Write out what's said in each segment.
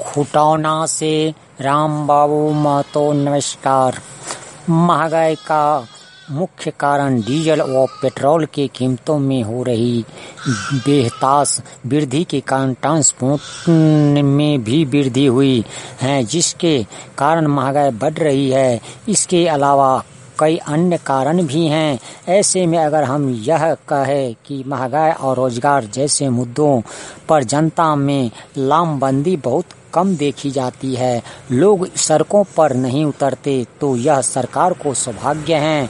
खुटौना से राम बाबू महतो। नमस्कार। महंगाई का मुख्य कारण डीजल व पेट्रोल की कीमतों में हो रही बेतहाशा वृद्धि के कारण ट्रांसपोर्ट में भी वृद्धि हुई है, जिसके कारण महंगाई बढ़ रही है। इसके अलावा कई अन्य कारण भी हैं। ऐसे में अगर हम यह कहें कि महंगाई और रोजगार जैसे मुद्दों पर जनता में लामबंदी बहुत कम देखी जाती है, लोग सड़कों पर नहीं उतरते, तो यह सरकार को सौभाग्य है।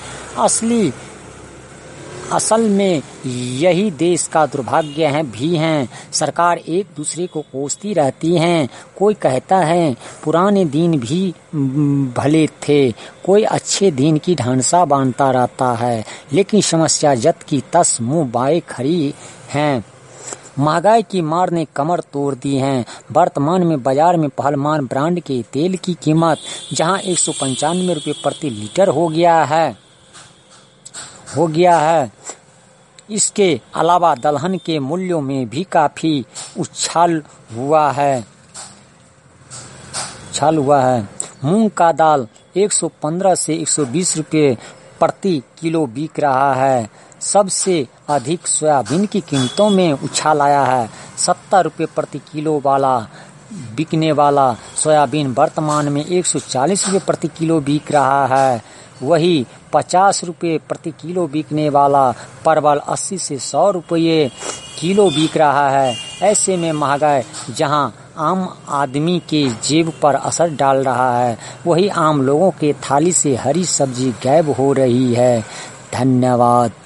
असल में यही देश का दुर्भाग्य भी है। सरकार एक दूसरे को कोसती रहती है। कोई कहता है पुराने दिन भी भले थे, कोई अच्छे दिन की ढांसा बांधता रहता है, लेकिन समस्या जत की तस मुंह बाए खड़ी है। महंगाई की मार ने कमर तोड़ दी है। वर्तमान में बाजार में पहलमान ब्रांड के तेल की कीमत जहां 195 रुपये प्रति लीटर हो गया है। इसके अलावा दलहन के मूल्यों में भी काफी उछाल हुआ है। मूंग का दाल 115 से 120 रुपये प्रति किलो बिक रहा है। सबसे अधिक सोयाबीन की कीमतों में उछाल आया है। 70 रुपये प्रति किलो वाला बिकने वाला सोयाबीन वर्तमान में 140 रुपये प्रति किलो बिक रहा है। वही 50 रुपये प्रति किलो बिकने वाला परवल 80 से 100 रुपये किलो बिक रहा है। ऐसे में महंगाई जहां आम आदमी के जेब पर असर डाल रहा है, वही आम लोगों के थाली से हरी सब्जी गायब हो रही है। धन्यवाद।